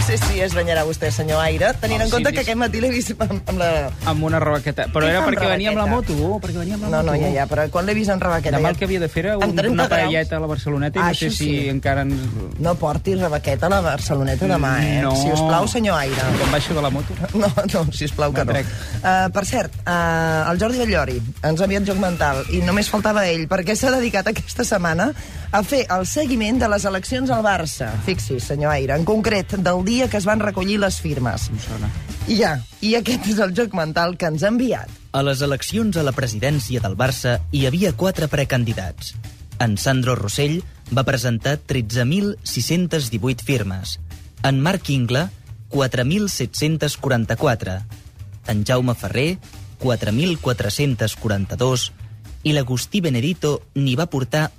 sé si es banyarà vostè, senyor Aire, tenint en compte que aquest matí l'he vist amb la... Amb una rebaqueta. Però era perquè venia amb la moto. No, ja, però quan l'he vist amb rebaqueta... Demà el que havia de fer era una parelleta a la Barceloneta i no sé si encara ens... No porti rebaqueta a la Barceloneta demà, No. Si us plau, senyor Aire. Quan baixo de la moto? No, si us plau que no. Per cert, el Jordi Batllori ens ha enviat Joc Mental i només faltava ell, perquè s'ha dedicat aquesta setmana a fer el seguiment de les eleccions al Barça. Fixi, senyor Aire, en concret, del dia que es van recollir les firmes. I aquest és el Joc Mental que ens ha enviat. A les eleccions a la presidència del Barça hi havia 4 precandidats. En Sandro Rossell va presentar 13.618 firmes. En Marc Ingla, 4.744. En Jaume Ferrer, 4.442. I l'Agustí Benedito n'hi va portar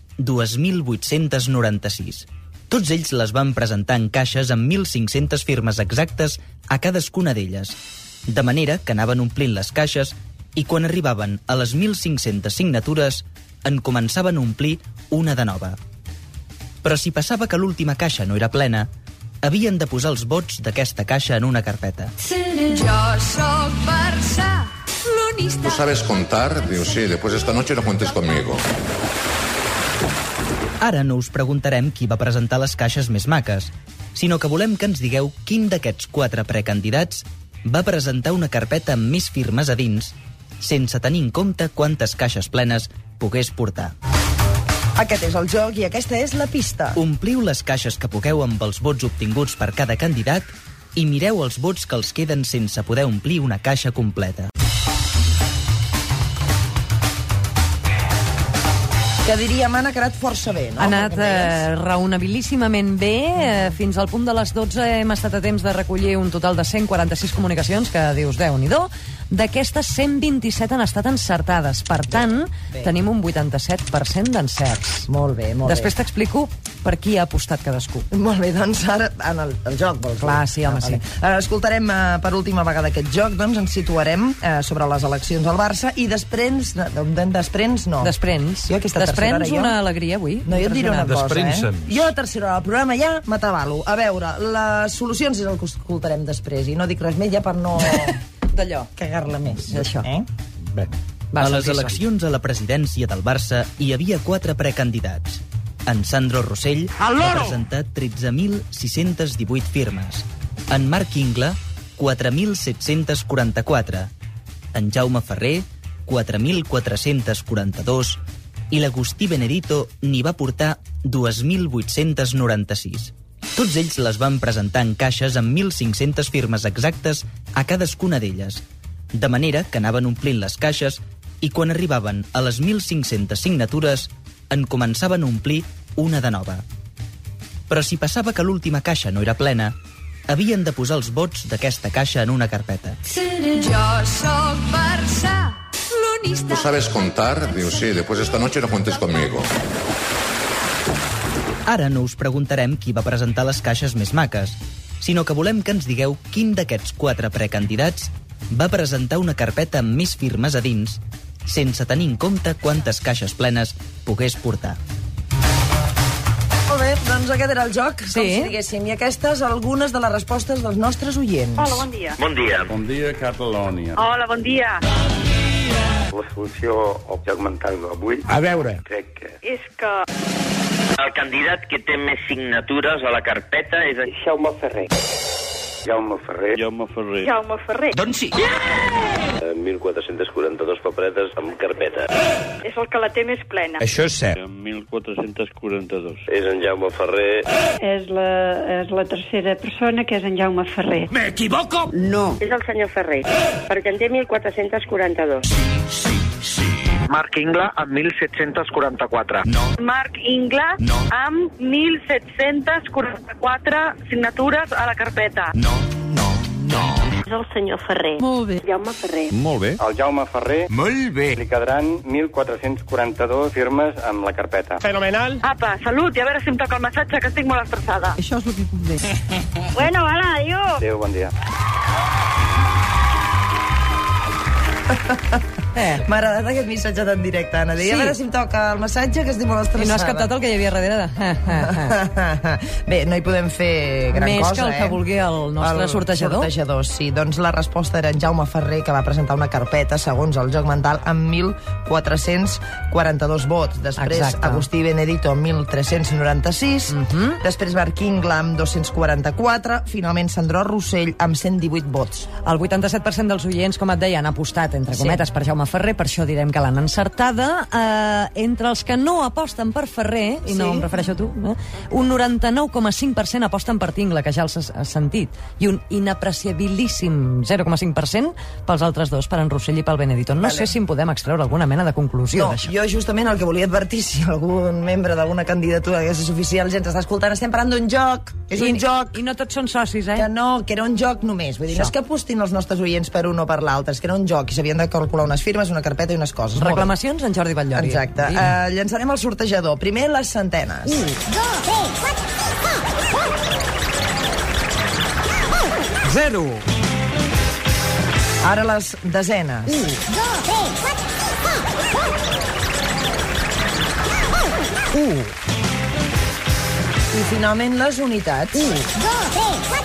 2.896. Tots ells les van presentar en caixes amb 1.500 firmes exactes a cadascuna d'elles, de manera que anaven omplint les caixes i quan arribaven a les 1.500 signatures en començaven a omplir una de nova. Però si passava que l'última caixa no era plena, havien de posar els vots d'aquesta caixa en una carpeta. Jo soc Barça, l'unista. ¿Tú sabes contar? Digo, sí, después esta noche no cuentes conmigo. Ara no us preguntarem qui va presentar les caixes més maques, sinó que volem que ens digueu quin d'aquests 4 precandidats va presentar una carpeta amb més firmes a dins, sense tenir en compte quantes caixes plenes pogués portar. Aquest és el joc i aquesta és la pista. Ompliu les caixes que pugueu amb els vots obtinguts per cada candidat i mireu els vots que els queden sense poder omplir una caixa completa. Que diríem, han quedat força bé, no? Ha anat raonabilíssimament bé. Fins al punt de les 12 hem estat a temps de recollir un total de 146 comunicacions, que dius, Déu-n'hi-do. D'aquestes, 127 han estat encertades. Per tant, tenim un 87% d'encerts. Molt bé, molt Després t'explico per qui ha apostat cadascú. Molt bé, doncs ara, en el joc, vols dir? Clar, sí, home, sí. Escoltarem per última vegada aquest joc, doncs ens situarem sobre les eleccions al Barça i després no. Després. Jo aquesta tercera hora una alegria avui. No, jo et diré una cosa, Desprèn-se'ns. Jo a tercera hora del programa ja m'atabalo. A veure, les solucions és el que escoltarem després i no dic res més ja per no... d'allò, cagar-la més, això. Bé. A les eleccions a la presidència del Barça hi havia 4 precandidats. En Sandro Rossell va presentar 13.618 firmes. En Marc Ingla, 4.744. En Jaume Ferrer, 4.442. I l'Agustí Benedito n'hi va portar 2.896. Tots ells les van presentar en caixes amb 1.500 firmes exactes a cadascuna d'elles, de manera que anaven omplint les caixes i quan arribaven a les 1.500 signatures en començaven a omplir una de nova. Però si passava que l'última caixa no era plena, havien de posar els vots d'aquesta caixa en una carpeta. Jo soc Barça, l'unista. ¿Tú sabes contar? Digo, sí, después esta noche no cuentes conmigo. Ara no us preguntarem qui va presentar les caixes més maques, sinó que volem que ens digueu quin d'aquests 4 precandidats va presentar una carpeta amb més firmes a dins, sense tenir en compte quantes caixes plenes pogués portar. Molt bé, doncs aquest era el joc, com Sí. si diguéssim. I aquestes algunes de les respostes dels nostres oients. Hola, bon dia. Bon dia. Bon dia, Catalònia. Hola, bon dia. La solució al joc mental d'avui, A veure. crec que És que... el candidat que té més signatures a la carpeta és en Jaume Ferrer. Jaume Ferrer. Jaume Ferrer. Jaume Ferrer. Doncs sí. 1.442 paperetes amb carpeta. És el que la té més plena. Això és cert. 1442. És en Jaume Ferrer. És la tercera persona, que és en Jaume Ferrer. No. És el senyor Ferrer, perquè en té 1.442. Marc Ingla amb 1.744. Marc Ingla, amb 1.744 signatures a la carpeta. És el senyor Ferrer. Molt bé. Jaume Ferrer. Molt bé. El Jaume Ferrer Molt bé. li quedaran 1.442 firmes amb la carpeta. Apa, salut, i a veure si em toca el massatge, que estic molt estressada. Això és el que convé. Bueno, hola, adiós. Adéu, bon dia. M'ha agradat aquest missatge tan directe, Anna. A veure si em toca el massatge, que estic molt estressada. I no has captat el que hi havia darrere. Bé, no hi podem fer gran Més cosa, que el que vulgui el nostre sortejador. Sí. Doncs la resposta era en Jaume Ferrer, que va presentar una carpeta, segons el Joc Mental, amb 1.442 vots. Després, Agustí Benedito, amb 1.396. Després, Marc Ingla, amb 244. Finalment, Sandro Rossell, amb 118 vots. El 87% dels oients, com et deia, han apostat, entre cometes, per Jaume Ferrer, per això direm que l'han encertada. Entre els que no aposten per Ferrer, i no em refereixo a tu, un 99,5% aposten per Tingla, que ja els has sentit, i un inapreciabilíssim 0,5% pels altres dos, per en Rossell i pel Benedito. No sé si en podem extreure alguna mena de conclusió d'això. Jo justament el que volia advertir, si algun membre d'alguna candidatura d'aquestes oficials ens està escoltant, estem parlant d'un joc, és un joc. I no tots són socis, Que no, que era un joc només. Vull dir, no és que apostin els nostres oients per un o per l'altre, és que era un joc i s'havien de calcular unes firmes, una carpeta i unes coses. Reclamacions en Jordi Batllori. Exacte. Llançarem el sortejador. Primer, les centenes. 1, 2, 3, 4, 0. Ara les desenes. 1, 2, 3, 4, 1. I finalment les unitats. 1, 2, 3,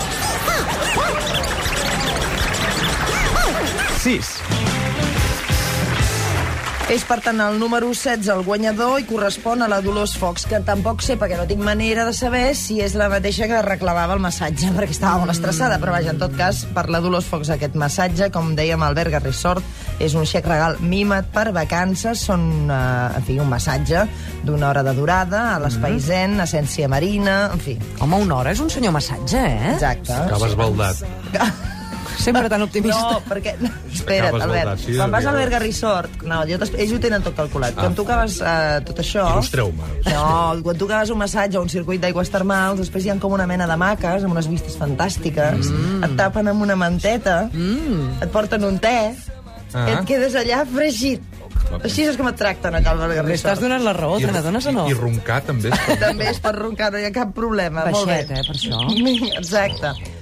4, 6. És, per tant, el número 16 el guanyador i correspon a la Dolors Fox, que tampoc sé, perquè no tinc manera de saber si és la mateixa que reclamava el massatge, perquè estava molt estressada, però vaja, en tot cas, per la Dolors Fox aquest massatge, com dèiem, Alberga Resort, és un xec regal mimat per vacances, són, en fi, un massatge d'una hora de durada, a l'Espai Zen, essència marina, en fi. Home, una hora és un senyor massatge, Exacte. Acabes baldat. Sempre tan optimista. No, perquè... Espera't, Albert. Quan vas al Alberga Resort, ells ho tenen tot calculat. Quan tu acabes tot això... Il·lustreu-me. No, quan tu acabes un massatge o un circuit d'aigües termals, després hi ha com una mena de maques amb unes vistes fantàstiques, et tapen amb una manteta, et porten un te, i et quedes allà fregit. Així és com et tracten a Cal Alberga Resort. Estàs donant la raó, te n'adones o no? I roncar també és També és per roncar, no hi ha cap problema. Baixet, per això. Exacte.